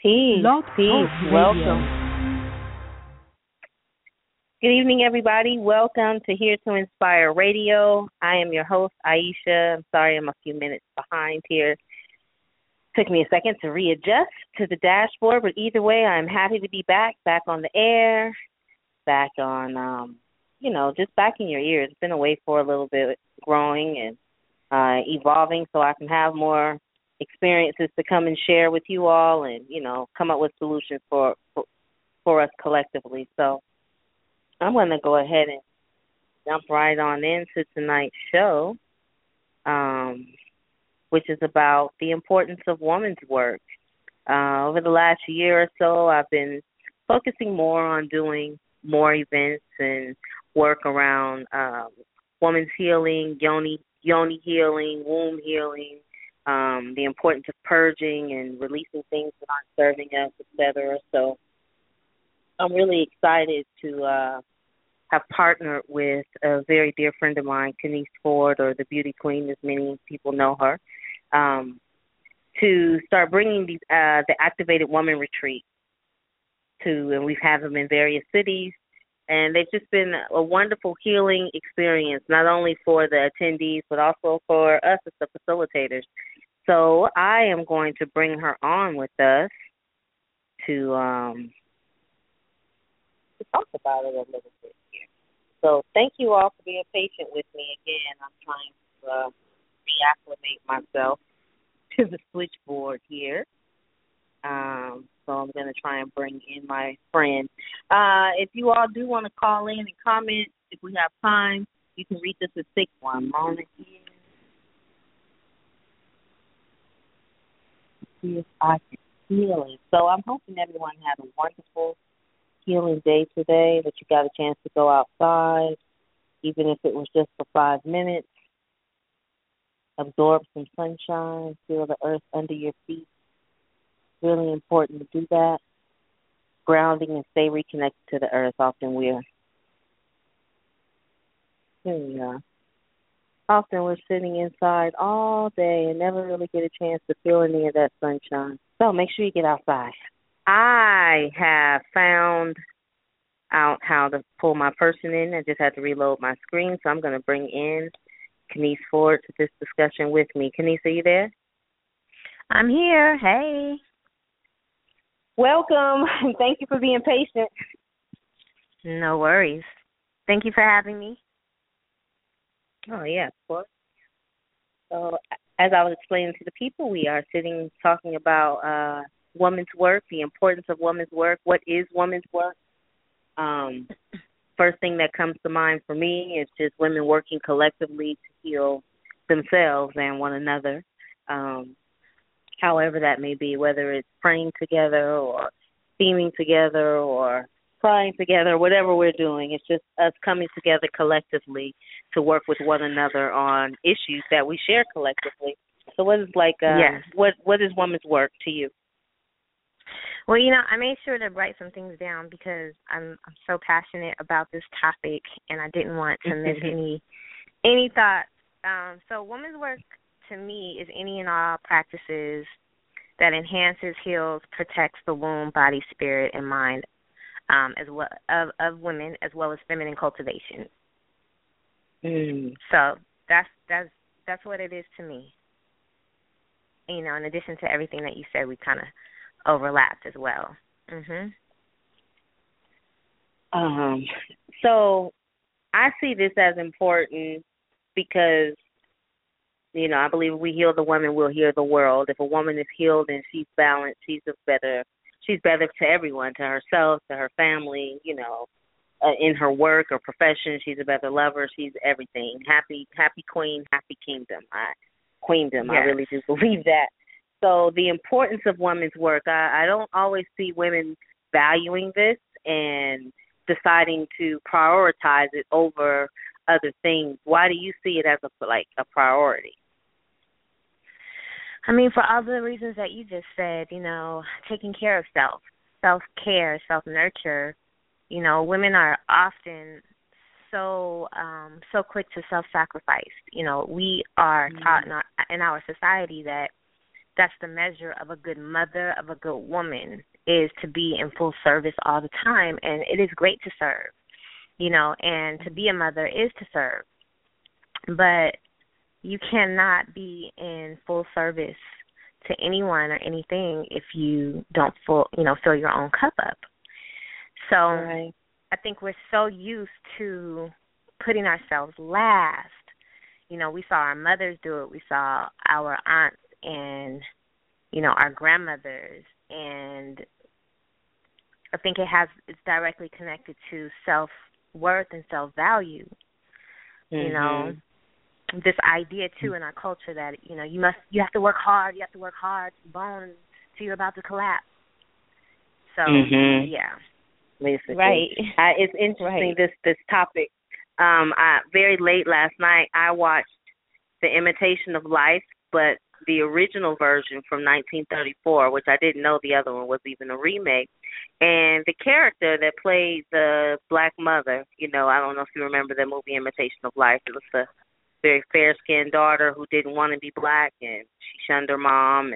Peace, Blog Talk peace. Radio. Welcome. Good evening, everybody. Welcome to Here to Inspire Radio. I am your host, Aisha. I'm sorry I'm a few minutes behind here. Took me a second to readjust to the dashboard, but either way, I'm happy to be back on the air, back on, just back in your ears. It's been away for a little bit, growing and evolving, so I can have more experiences to come and share with you all, and come up with solutions for us collectively. So I'm going to go ahead and jump right on into tonight's show, which is about the importance of women's work. Over the last year or so, I've been focusing more on doing more events and work around women's healing, yoni healing, womb healing, the importance of purging and releasing things that aren't serving us, etc. So I'm really excited to have partnered with a very dear friend of mine, Kenise Ford, or the Beauty Queen, as many people know her, to start bringing the Activated Woman Retreat and we've had them in various cities. And they've just been a wonderful healing experience, not only for the attendees, but also for us as the facilitators. So I am going to bring her on with us to talk about it a little bit here. So thank you all for being patient with me again. I'm trying to reacclimate myself to the switchboard here. So I'm going to try and bring in my friend. If you all do want to call in and comment, if we have time, you can reach us at 6-1. Mona here. See if I can heal it. So I'm hoping everyone had a wonderful healing day today, that you got a chance to go outside, even if it was just for 5 minutes. Absorb some sunshine, feel the earth under your feet. Really important to do that. Grounding and stay reconnected to the earth. Often we're sitting inside all day and never really get a chance to feel any of that sunshine. So make sure you get outside. I have found out how to pull my person in. I just had to reload my screen, so I'm going to bring in Kenise Ford to this discussion with me. Kenise, are you there? I'm here. Hey. Welcome, and thank you for being patient. No worries. Thank you for having me. Oh, yeah, of course. So, as I was explaining to the people, we are sitting talking about women's work, the importance of women's work. What is women's work? First thing that comes to mind for me is just women working collectively to heal themselves and one another. However that may be, whether it's praying together or steaming together or crying together, whatever we're doing, it's just us coming together collectively to work with one another on issues that we share collectively. So what is yes. what is women's work to you? Well, I made sure to write some things down because I'm so passionate about this topic, and I didn't want to miss any thoughts. So women's work to me is any and all practices that enhances, heals, protects the womb, body, spirit, and mind, as well of women, as well as feminine cultivation. So that's what it is to me. In addition to everything that you said, we kind of overlapped as well. So I see this as important because I believe if we heal the woman, we'll heal the world. If a woman is healed and she's balanced, she's better to everyone, to herself, to her family, in her work or profession. She's a better lover. She's everything. Happy queen, happy kingdom. Queendom. Yes. I really do believe that. So the importance of women's work, I don't always see women valuing this and deciding to prioritize it over other things. Why do you see it as a priority? I mean, for all the reasons that you just said, taking care of self-care, self-nurture, women are often so quick to self-sacrifice. We are taught in our society that that's the measure of a good mother, of a good woman, is to be in full service all the time. And it is great to serve, and to be a mother is to serve. But you cannot be in full service to anyone or anything if you don't fill your own cup up. So right. I think we're so used to putting ourselves last. We saw our mothers do it. We saw our aunts and, our grandmothers. And I think it's directly connected to self-worth and self-value. Mm-hmm. This idea, too, in our culture that, you have to work hard. You have to work hard to the bone until you're about to collapse. So, yeah. Basically. Right. It's interesting, this topic. Very late last night, I watched The Imitation of Life, but the original version from 1934, which I didn't know the other one was even a remake. And the character that played the black mother, I don't know if you remember the movie Imitation of Life. It was the very fair-skinned daughter who didn't want to be black, and she shunned her mom.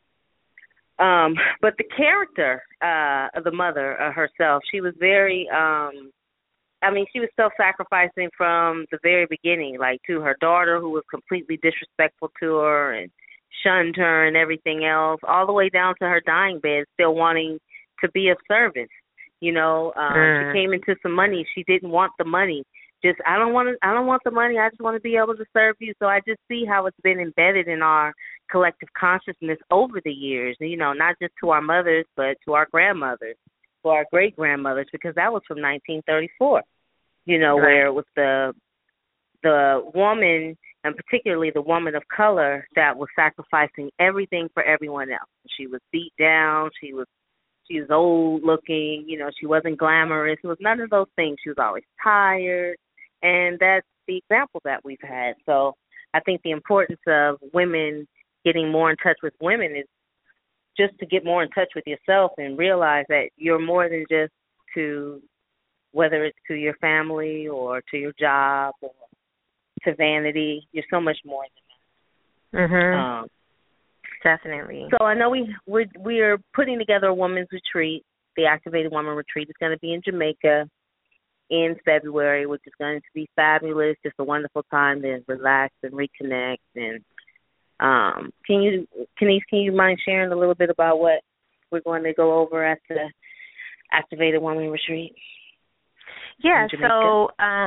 But the character of the mother herself, she was very, she was self-sacrificing from the very beginning, like to her daughter who was completely disrespectful to her and shunned her and everything else, all the way down to her dying bed, still wanting to be of service. She came into some money. She didn't want the money. I don't want the money. I just want to be able to serve you. So I just see how it's been embedded in our collective consciousness over the years, not just to our mothers, but to our grandmothers, to our great-grandmothers, because that was from 1934, right. where it was the woman, and particularly the woman of color, that was sacrificing everything for everyone else. She was beat down. She was old looking. She wasn't glamorous. It was none of those things. She was always tired. And that's the example that we've had. So I think the importance of women getting more in touch with women is just to get more in touch with yourself and realize that you're more than just whether it's to your family or to your job or to vanity. You're so much more than that. Mm-hmm. Definitely. So I know we're putting together a women's retreat. The Activated Woman Retreat is going to be in Jamaica in February, which is going to be fabulous. Just a wonderful time to relax and reconnect. And Kenise, can you mind sharing a little bit about what we're going to go over at the Activated Woman Retreat? Yeah. So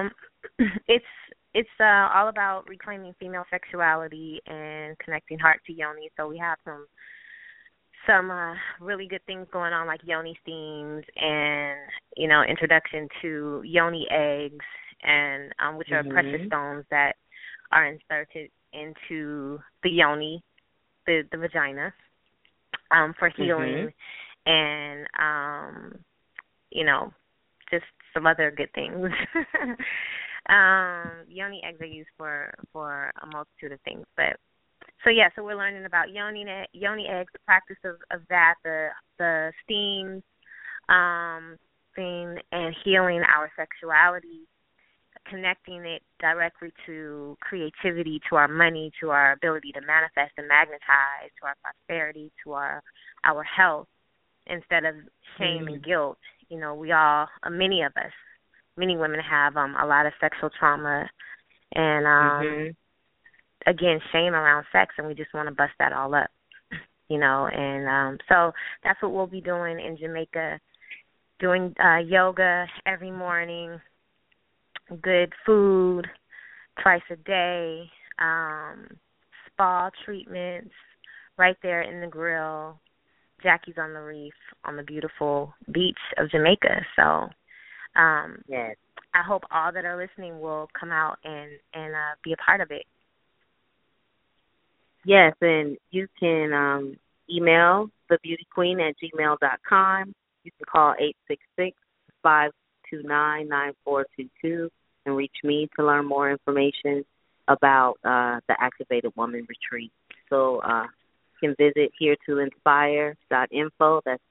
it's all about reclaiming female sexuality and connecting heart to yoni. So we have some really good things going on, like yoni steams and, introduction to yoni eggs, and which are precious stones that are inserted into the yoni, the vagina, for healing and, just some other good things. Yoni eggs are used for a multitude of things, so we're learning about yoni eggs, the practice of that, the steam thing, and healing our sexuality, connecting it directly to creativity, to our money, to our ability to manifest and magnetize, to our prosperity, to our health, instead of shame and guilt. Many women have a lot of sexual trauma and again, shame around sex, and we just want to bust that all up, and so that's what we'll be doing in Jamaica, doing yoga every morning, good food twice a day, spa treatments right there in the grill, Jackie's on the Reef on the beautiful beach of Jamaica. So yes. I hope all that are listening will come out and be a part of it. Yes, and you can email thebeautyqueen@gmail.com. You can call 866-529-9422 and reach me to learn more information about the Activated Woman Retreat. So you can visit here2inspire.info. That's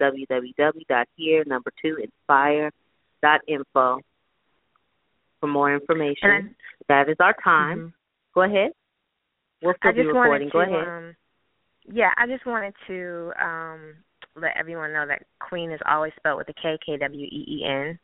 www.here2inspire.info for more information. That is our time. Go ahead. We'll still be recording. Go ahead. yeah, I just wanted to let everyone know that Queen is always spelled with a K, Kween.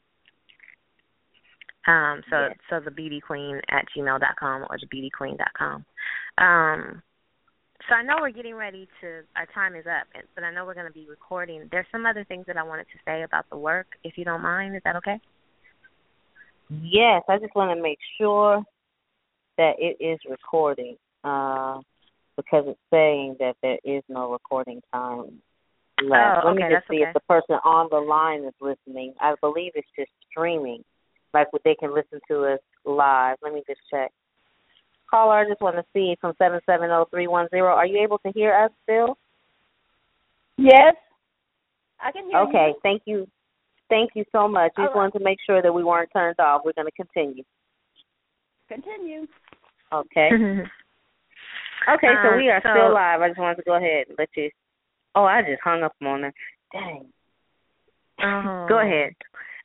Yes. So the beautyqueen at gmail.com or the beautyqueen.com. So I know we're getting ready to, our time is up, but I know we're going to be recording. There's some other things that I wanted to say about the work, if you don't mind. Is that okay? Yes, I just want to make sure that it is recording because it's saying that there is no recording time left. Oh, Let me okay, just that's see if okay. the person on the line is listening. I believe it's just streaming, like what they can listen to us live. Let me just check. Caller, I just want to see from 770-310. Are you able to hear us still? Yes, I can hear you. Okay, thank you. Thank you so much. All Just right. wanted to make sure that we weren't turned off. We're going to continue. Continue. Okay. Okay, so we are So, still live. I just wanted to go ahead and let you. Oh, I just hung up on her. Dang. oh. Go ahead.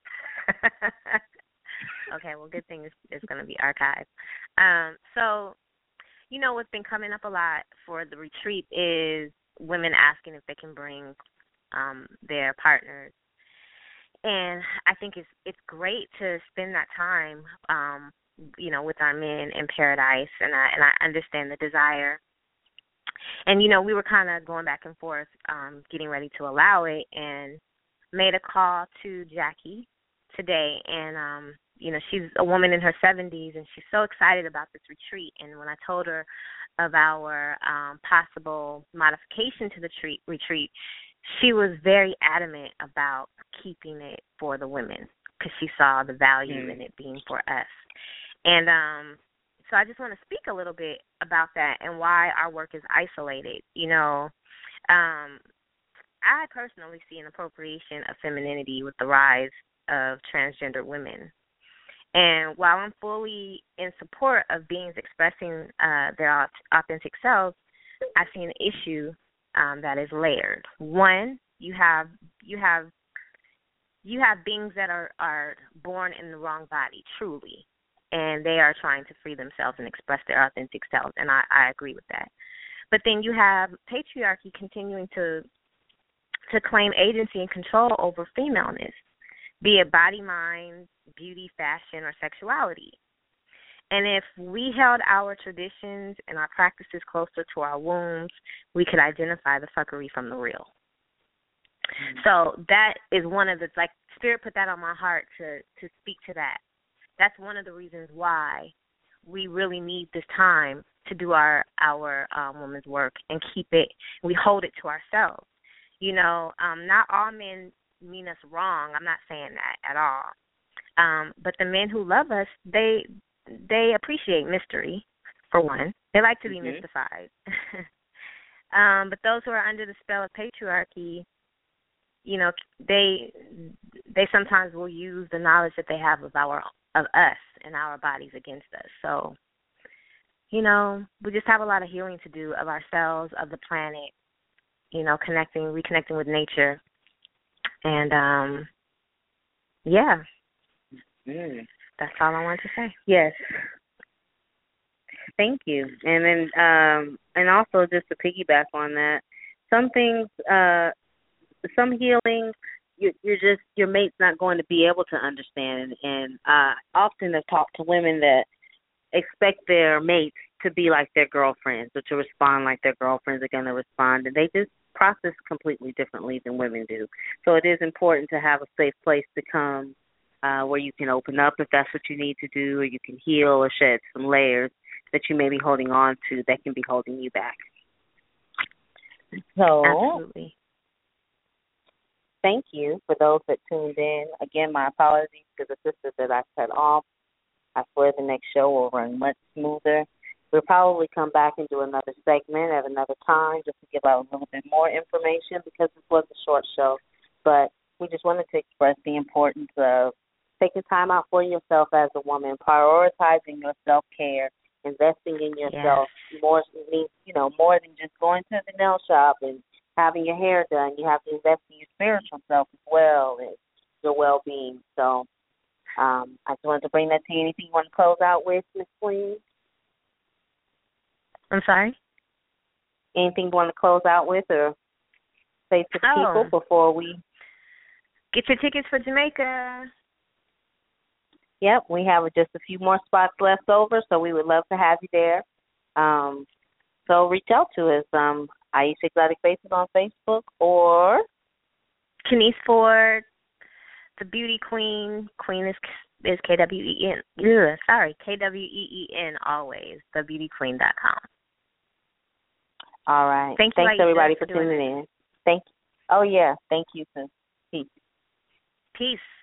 Okay, well, good thing it's going to be archived. So, you know what's been coming up a lot for the retreat is women asking if they can bring their partners. And I think it's great to spend that time, you know, with our men in paradise, and I understand the desire. And you know, we were kind of going back and forth, getting ready to allow it, and made a call to Jackie today, and you know, she's a woman in her 70s, and she's so excited about this retreat. And when I told her of our possible modification to the retreat, she was very adamant about keeping it for the women because she saw the value in it being for us. And so I just want to speak a little bit about that and why our work is isolated. You know, I personally see an appropriation of femininity with the rise of transgender women. And while I'm fully in support of beings expressing their authentic selves, I see an issue that is layered. One, you have beings that are born in the wrong body, truly, and they are trying to free themselves and express their authentic selves, and I agree with that. But then you have patriarchy continuing to claim agency and control over femaleness, be it body, mind, beauty, fashion, or sexuality. And if we held our traditions and our practices closer to our wombs, we could identify the fuckery from the real. So that is one of the, like, Spirit put that on my heart to speak to that. That's one of the reasons why we really need this time to do our women's work and keep it, we hold it to ourselves. You know, not all men mean us wrong. I'm not saying that at all. But the men who love us, they appreciate mystery, for one. They like to be mystified. But those who are under the spell of patriarchy, you know, they sometimes will use the knowledge that they have of us and our bodies against us. So, you know, we just have a lot of healing to do of ourselves, of the planet, you know, reconnecting with nature. And yeah. That's all I wanted to say. Yes. Thank you. And then and also just to piggyback on that, some things some healing your mate's not going to be able to understand, and often I've talked to women that expect their mates to be like their girlfriends or to respond like their girlfriends are going to respond, and they just process completely differently than women do. So it is important to have a safe place to come where you can open up if that's what you need to do, or you can heal or shed some layers that you may be holding on to that can be holding you back. So, absolutely. Thank you for those that tuned in. Again, my apologies to the sisters that I cut off. I swear the next show will run much smoother. We'll probably come back and do another segment at another time just to give out a little bit more information because this was a short show. But we just wanted to express the importance of taking time out for yourself as a woman, prioritizing your self-care, investing in yourself. Yes. More than just going to the nail shop and having your hair done. You have to invest in your spiritual self as well and your well-being. So I just wanted to bring that to you. Anything you want to close out with, Ms. Queen? I'm sorry? anything you want to close out with or say to the people before we get your tickets for Jamaica? Yep, we have just a few more spots left over, so we would love to have you there. So reach out to us. Aisha Exotic Faces on Facebook or Kenise Ford, the Beauty Queen. Queen is Kween. Kween always. TheBeautyQueen.com. All right. Thanks everybody for tuning in. Thank you. Oh yeah. Thank you, sis. Peace. Peace.